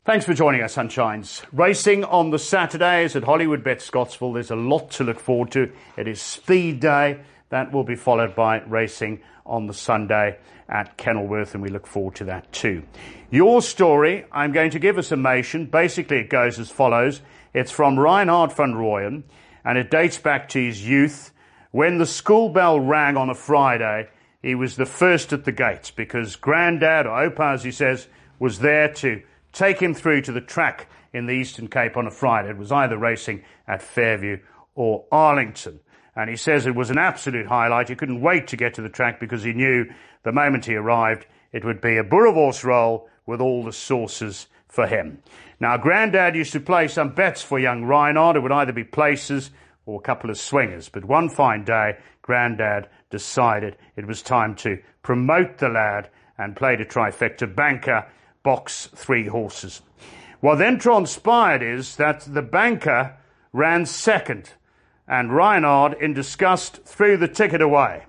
Thanks for joining us, Sunshines. Racing on the Saturdays at Hollywoodbets Scottsville. There's a lot to look forward to. It is Speed Day. That will be followed by racing on the Sunday at Kenilworth, and we look forward to that too. Your story, I'm going to give a summation. Basically, it goes as follows. It's from Reinhard van Rooyen, and it dates back to his youth. When the school bell rang on a Friday, he was the first at the gates because Grandad, or Opa as he says, was there to take him through to the track in the Eastern Cape on a Friday. It was either racing at Fairview or Arlington. And he says it was an absolute highlight. He couldn't wait to get to the track because he knew the moment he arrived, it would be a Boerewors roll with all the sauces for him. Now, Grandad used to play some bets for young Reinhard. It would either be places or a couple of swingers. But one fine day, Grandad decided it was time to promote the lad and played a trifecta banker, box 3 horses. What then transpired is that the banker ran second, and Reinhard, in disgust, threw the ticket away,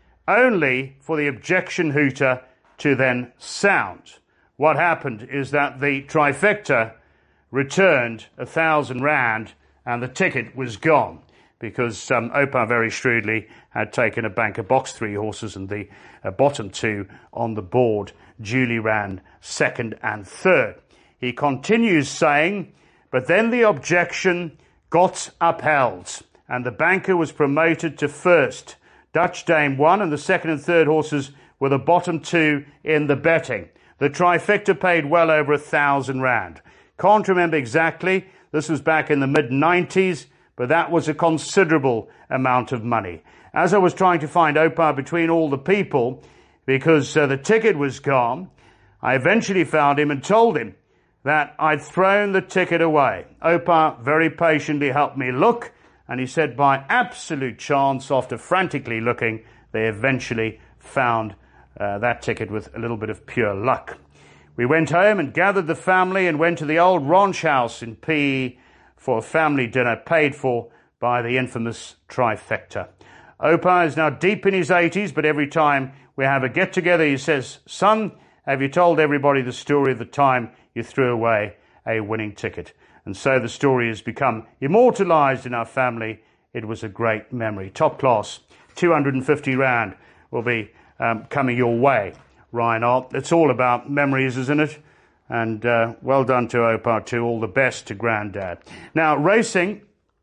only for the objection hooter to then sound. What happened is that the trifecta returned 1,000 rand, and the ticket was gone, because Opa very shrewdly had taken a banker box 3 horses, and the bottom 2 on the board duly ran second and third. He continues saying, but then the objection got upheld, and the banker was promoted to first. Dutch Dame won, and the second and third horses were the bottom 2 in the betting. The trifecta paid well over 1,000 rand. Can't remember exactly. This was back in the mid-90s, but that was a considerable amount of money. As I was trying to find Opa between all the people, because the ticket was gone, I eventually found him and told him that I'd thrown the ticket away. Opa very patiently helped me look, and he said by absolute chance, after frantically looking, they eventually found that ticket with a little bit of pure luck. We went home and gathered the family and went to the old ranch house in PE for a family dinner paid for by the infamous trifecta. Opa is now deep in his 80s, but every time we have a get-together, he says, son, have you told everybody the story of the time you threw away a winning ticket? And so the story has become immortalized in our family. It was a great memory. Top class, 250 rand will be coming your way, Reinhard. It's all about memories, isn't it? And well done to Opa too. All the best to Grandad. Now, racing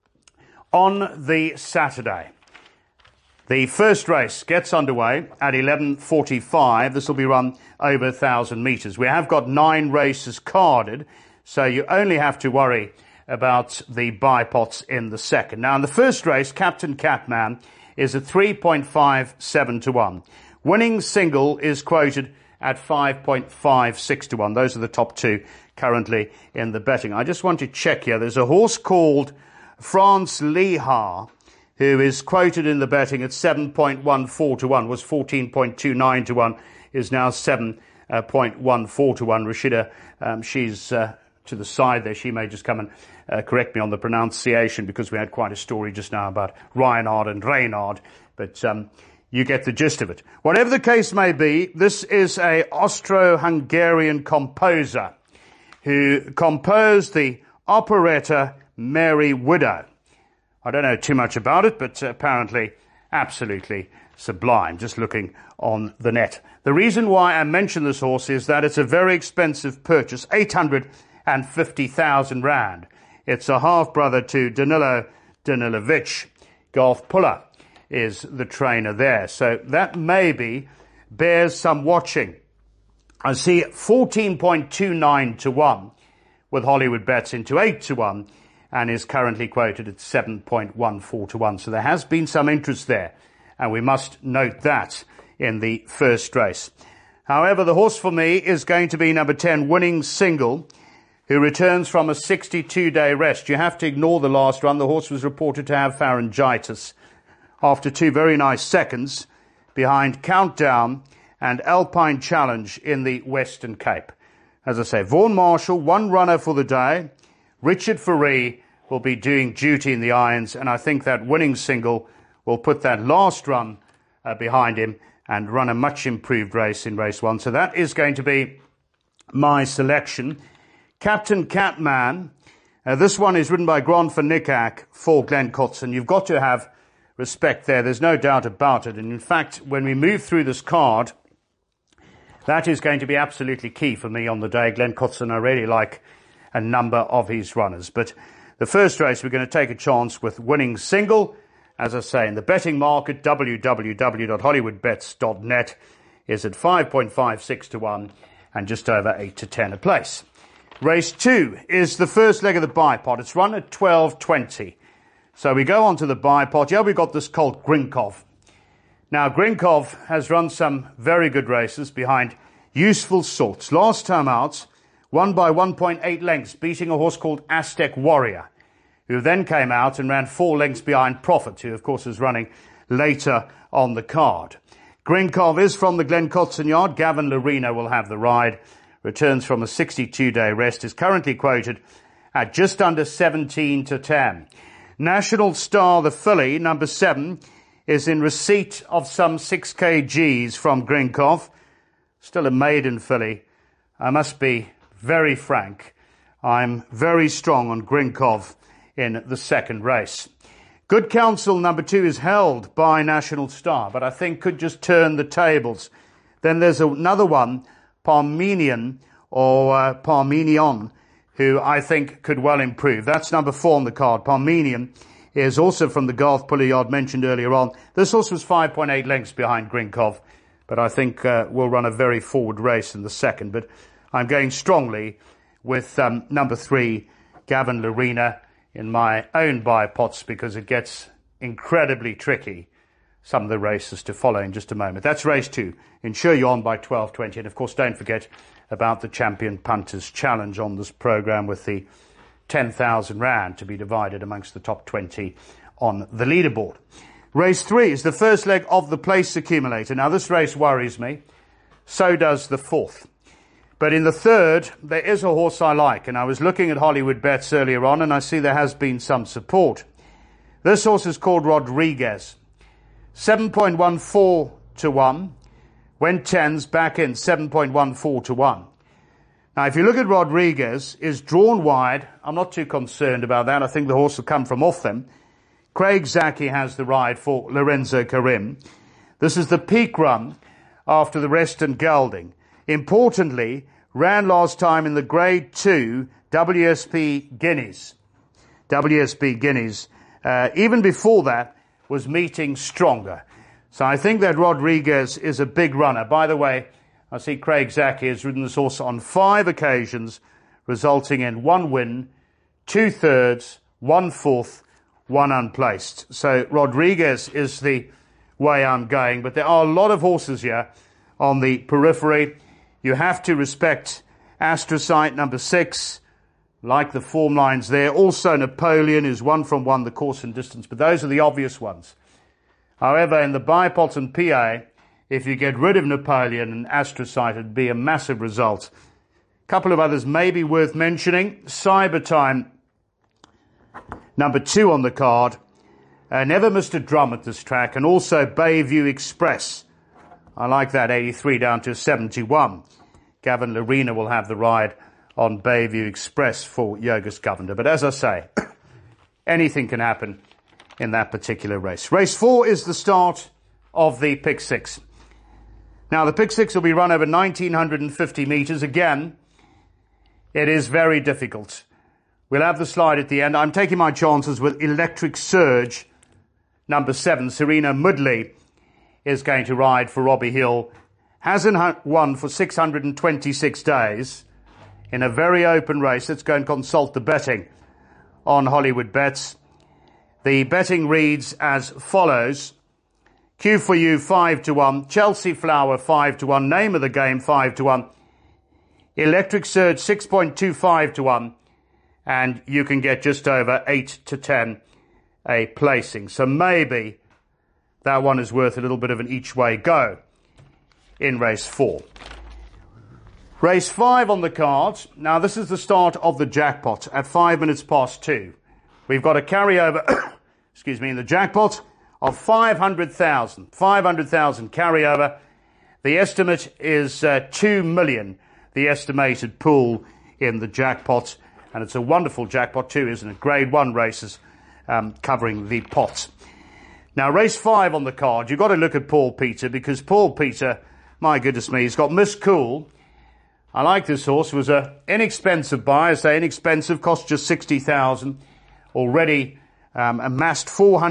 on the Saturday. The first race gets underway at 11:45. This will be run over 1,000 metres. We have got 9 races carded, so you only have to worry about the buy-pots in the second. Now, in the first race, Captain Catman is at 3.57 to 1. Winning single is quoted at 5.56 to 1. Those are the top 2 currently in the betting. I just want to check here. There's a horse called France Lihar, who is quoted in the betting at 7.14 to 1, was 14.29 to 1, is now 7.14 to 1. Rashida, she's to the side there. She may just come and correct me on the pronunciation, because we had quite a story just now about Reinhard and Reynard, but you get the gist of it. Whatever the case may be, this is a Austro-Hungarian composer who composed the operetta Merry Widow. I don't know too much about it, but apparently absolutely sublime, just looking on the net. The reason why I mention this horse is that it's a very expensive purchase, 850,000 rand. It's a half-brother to Danilo Danilovic. Golf Puller is the trainer there. So that maybe bears some watching. I see 14.29 to 1 with Hollywoodbets into 8 to 1, and is currently quoted at 7.14 to 1. So there has been some interest there, and we must note that in the first race. However, the horse for me is going to be number 10, Winning Single, who returns from a 62-day rest. You have to ignore the last run. The horse was reported to have pharyngitis after 2 very nice seconds behind Countdown and Alpine Challenge in the Western Cape. As I say, Vaughan Marshall, 1 runner for the day. Richard Fourie will be doing duty in the irons, and I think that Winning Single will put that last run behind him and run a much improved race in race 1. So that is going to be my selection. Captain Catman. This one is ridden by Grant van Niekerk for Glenn Kotzen. You've got to have respect there. There's no doubt about it. And in fact, when we move through this card, that is going to be absolutely key for me on the day. Glenn Kotzen, I really like a number of his runners. But the first race, we're going to take a chance with Winning Single. As I say, in the betting market, www.hollywoodbets.net is at 5.56 to 1 and just over 8 to 10 a place. Race 2 is the first leg of the buy pot. It's run at 12.20. So we go on to the buy pot. Here we've got this colt Grinkov. Now, Grinkov has run some very good races behind Useful Sorts. Last time out, won by 1.8 lengths, beating a horse called Aztec Warrior, who then came out and ran 4 lengths behind Prophet, who, of course, is running later on the card. Grinkov is from the Glenn Kotzen yard. Gavin Larena will have the ride. Returns from a 62-day rest, is currently quoted at just under 17 to 10. National Star, the filly, number 7, is in receipt of some 6 kgs from Grinkov. Still a maiden filly. I must be very frank. I'm very strong on Grinkov in the second race. Good Counsel, number 2, is held by National Star, but I think could just turn the tables. Then there's another one, Parmenion, who I think could well improve. That's number 4 on the card. Parmenion is also from the Garth Puller yard mentioned earlier on. This horse was 5.8 lengths behind Grinkov, but I think will run a very forward race in the second. But I'm going strongly with number 3, Gavin Larena, in my own buy pots, because it gets incredibly tricky, some of the races to follow in just a moment. That's race 2. Ensure you're on by 12.20. And of course, don't forget about the Champion Punters Challenge on this program, with the 10,000 rand to be divided amongst the top 20 on the leaderboard. Race 3 is the first leg of the place accumulator. Now, this race worries me. So does the 4th. But in the 3rd, there is a horse I like. And I was looking at Hollywood Bets earlier on, and I see there has been some support. This horse is called Rodriguez. 7.14 to 1. Went 10s back in 7.14 to 1. Now, if you look at Rodriguez, is drawn wide. I'm not too concerned about that. I think the horse will come from off them. Craig Zaki has the ride for Lorenzo Karim. This is the peak run after the rest and gelding. Importantly, ran last time in the Grade 2 WSP Guineas. Even before that, was meeting stronger. So I think that Rodriguez is a big runner. By the way, I see Craig Zaki has ridden this horse on 5 occasions, resulting in 1 win, 2 thirds, 1 fourth, 1 unplaced. So Rodriguez is the way I'm going. But there are a lot of horses here on the periphery. You have to respect Astrocyte, number 6, like the form lines there. Also Napoleon is 1 from 1, the course and distance. But those are the obvious ones. However, in the Bipot and PA, if you get rid of Napoleon and Astrocyte, it'd be a massive result. A couple of others may be worth mentioning. Cybertime, number 2 on the card. Never missed a drum at this track. And also Bayview Express. I like that, 83 down to 71. Gavin Larena will have the ride on Bayview Express for Jurgis Governor. But as I say, anything can happen in that particular race. Race 4 is the start of the Pick 6. Now, the Pick 6 will be run over 1,950 metres. Again, it is very difficult. We'll have the slide at the end. I'm taking my chances with Electric Surge, number 7. Serena Mudley is going to ride for Robbie Hill. Hasn't won for 626 days in a very open race. Let's go and consult the betting on Hollywood Bets. The betting reads as follows. Q for You 5 to 1, Chelsea Flower 5 to 1, Name of the Game 5 to 1, Electric Surge 6.25 to 1, and you can get just over 8 to 10 a placing. So maybe that one is worth a little bit of an each way go in race 4. Race 5 on the cards. Now this is the start of the jackpot at 5 minutes past 2. We've got a carryover, in the jackpot of 500,000. 500,000 carryover. The estimate is 2 million, the estimated pool in the jackpot. And it's a wonderful jackpot too, isn't it? Grade 1 races covering the pot. Now, race 5 on the card. You've got to look at Paul Peter, because Paul Peter, my goodness me, he's got Miss Cool. I like this horse. It was an inexpensive buy. I say inexpensive, cost just 60,000. Already amassed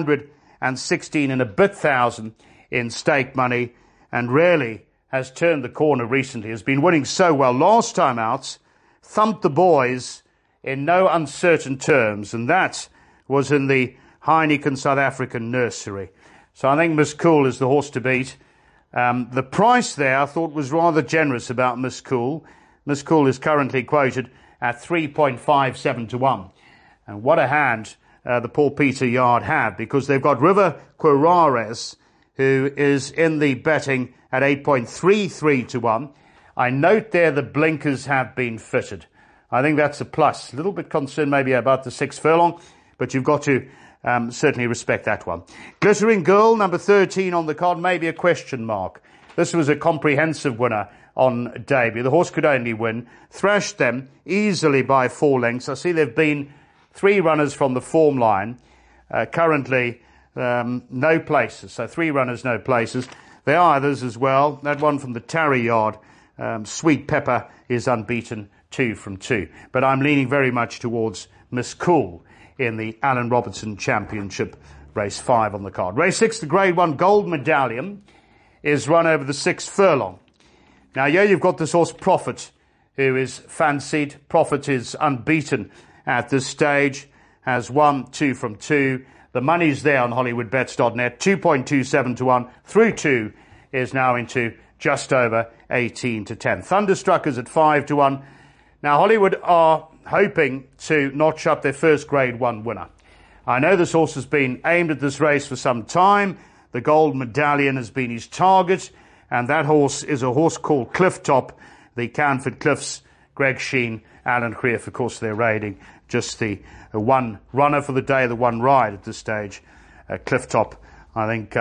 416 and a bit thousand in stake money, and really has turned the corner recently. Has been winning so well. Last time out, thumped the boys in no uncertain terms, and that was in the Heineken South African Nursery. So I think Miss Cool is the horse to beat. The price there I thought was rather generous about Miss Cool. Miss Cool is currently quoted at 3.57 to 1. And what a hand the Paul Peter yard have, because they've got River Quirares, who is in the betting at 8.33 to 1. I note there the blinkers have been fitted. I think that's a plus. A little bit concerned maybe about the 6 furlong, but you've got to certainly respect that one. Glittering Girl, number 13 on the card, maybe a question mark. This was a comprehensive winner on debut. The horse could only win. Thrashed them easily by 4 lengths. I see there have been 3 runners from the form line. Currently, no places. So 3 runners, no places. There are others as well. That one from the Tarry yard, Sweet Pepper, is unbeaten, 2 from 2. But I'm leaning very much towards Miss Cool in the Alan Robertson Championship, race 5 on the card. Race 6, the Grade 1 Gold Medallion, is run over the 6 furlong. Now here you've got this horse Prophet, who is fancied. Prophet is unbeaten at this stage, has won 2 from 2. The money's there on HollywoodBets.net, 2.27 to 1. Through 2 is now into just over 18 to 10. Thunderstruck is at 5 to 1. Now Hollywood are hoping to notch up their first Grade 1 winner. I know this horse has been aimed at this race for some time. The Gold Medallion has been his target, and that horse is a horse called Clifftop, the Canford Cliffs, Greg Sheen, Alan Creef. Of course, they're raiding just the one runner for the day, the one ride at this stage. Clifftop, I think,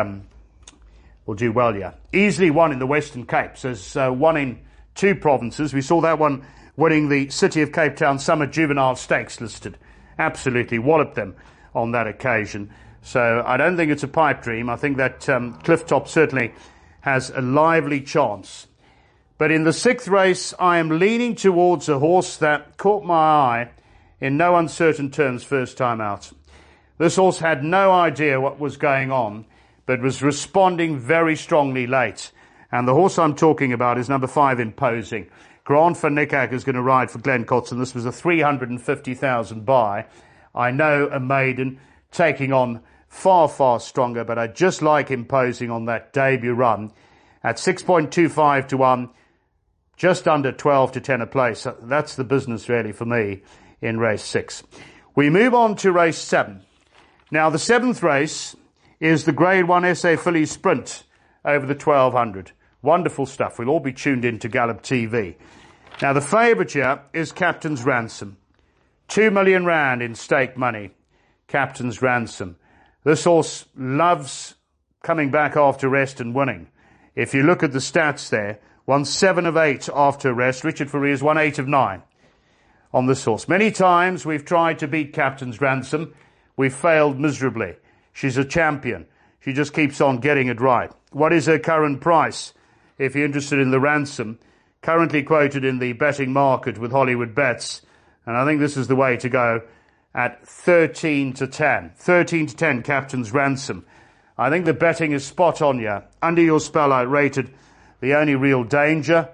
will do well here. Easily won in the Western Cape. So it's won in 2 provinces. We saw that one winning the City of Cape Town Summer Juvenile Stakes listed. Absolutely walloped them on that occasion. So I don't think it's a pipe dream. I think that Clifftop certainly has a lively chance. But in the 6th race, I am leaning towards a horse that caught my eye in no uncertain terms first time out. This horse had no idea what was going on, but was responding very strongly late. And the horse I'm talking about is number 5, Imposing. Grant van Niekerk is going to ride for Glenn Cotson. This was a 350,000 buy. I know a maiden taking on far, far stronger, but I just like Imposing on that debut run at 6.25 to 1, just under 12 to 10 a place. That's the business really for me in race 6. We move on to race 7. Now the 7th race is the Grade 1 SA Filly Sprint over the 1200. Wonderful stuff. We'll all be tuned in to Gallop TV. Now the favourite here is Captain's Ransom. 2 million rand in stake money. Captain's Ransom. This horse loves coming back after rest and winning. If you look at the stats there, won 7 of 8 after rest. Richard Farias won 8 of 9 on this horse. Many times we've tried to beat Captain's Ransom. We've failed miserably. She's a champion. She just keeps on getting it right. What is her current price? If you're interested in the Ransom, currently quoted in the betting market with Hollywood Bets, and I think this is the way to go, at 13 to 10. 13 to 10, Captain's Ransom. I think the betting is spot on here. Under Your Spell, I rated the only real danger.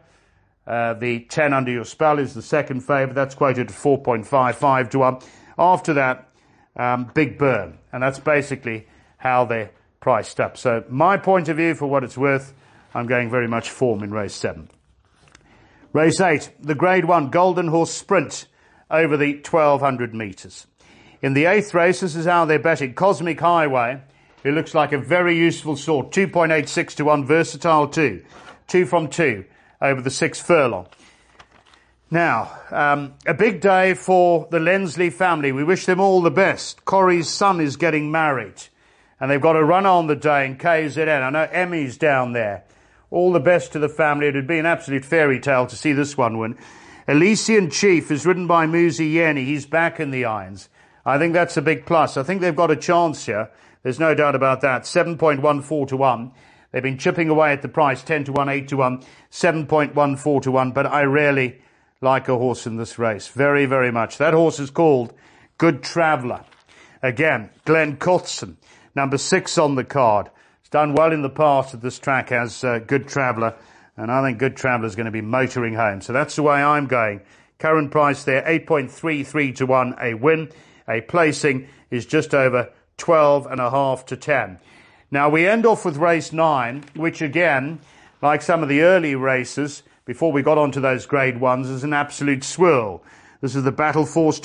The 10 Under Your Spell is the second favourite. That's quoted at 4.55 to 1. After that, Big Burn. And that's basically how they're priced up. So my point of view, for what it's worth, I'm going very much form in race 7. Race 8, the Grade 1 Golden Horse Sprint over the 1200 metres. In the 8th race, this is how they're betting. Cosmic Highway, who looks like a very useful sort, 2.86 to 1, Versatile 2, 2 from 2 over the 6 furlong. Now, a big day for the Lensley family. We wish them all the best. Corrie's son is getting married, and they've got a runner on the day in KZN. I know Emmy's down there. All the best to the family. It would be an absolute fairy tale to see this one win. Elysian Chief is ridden by Muzi Yeni. He's back in the irons. I think that's a big plus. I think they've got a chance here. There's no doubt about that. 7.14 to 1. They've been chipping away at the price. 10 to 1, 8 to 1, 7.14 to 1. But I really like a horse in this race. Very, very much. That horse is called Good Traveller. Again, Glenn Coulson, number 6 on the card. He's done well in the past at this track as Good Traveller. And I think Good Traveller is going to be motoring home. So that's the way I'm going. Current price there, 8.33 to 1, a win. A placing is just over 12.5 to 10. Now we end off with race 9, which again, like some of the early races, before we got onto those grade ones, is an absolute swirl. This is the Battle Force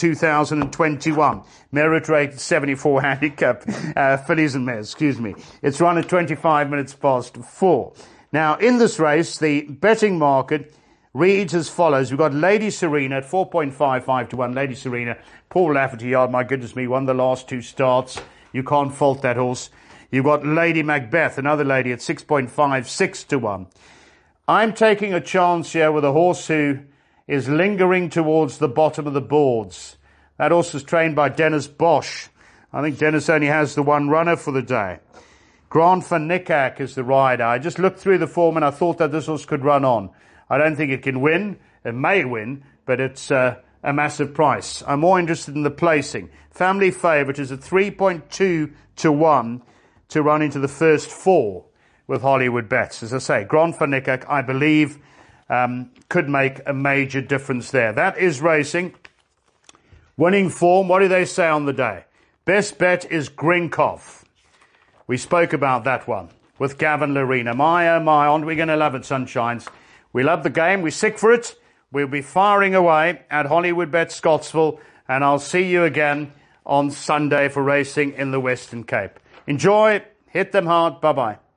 2021. Merit rate 74 handicap, fillies and mares, excuse me. It's run at 25 minutes past 4. Now in this race, the betting market reads as follows. We've got Lady Serena at 4.55 to 1. Lady Serena, Paul Lafferty Yard, my goodness me, won the last 2 starts. You can't fault that horse. You've got Lady Macbeth, another lady, at 6.56 to 1. I'm taking a chance here with a horse who is lingering towards the bottom of the boards. That horse is trained by Dennis Bosch. I think Dennis only has the one runner for the day. Grant van Niekerk is the rider. I just looked through the form and I thought that this horse could run on. I don't think it can win. It may win, but it's a massive price. I'm more interested in the placing. Family favourite is at 3.2 to 1 to run into the first 4 with Hollywood Bets. As I say, Grant van Niekerk, I believe, could make a major difference there. That is racing. Winning form, what do they say on the day? Best bet is Grinkov. We spoke about that one with Gavin Larena. My, oh my, aren't we going to love it, Sunshines? We love the game. We're sick for it. We'll be firing away at Hollywood Bet Scottsville, and I'll see you again on Sunday for racing in the Western Cape. Enjoy. Hit them hard. Bye-bye.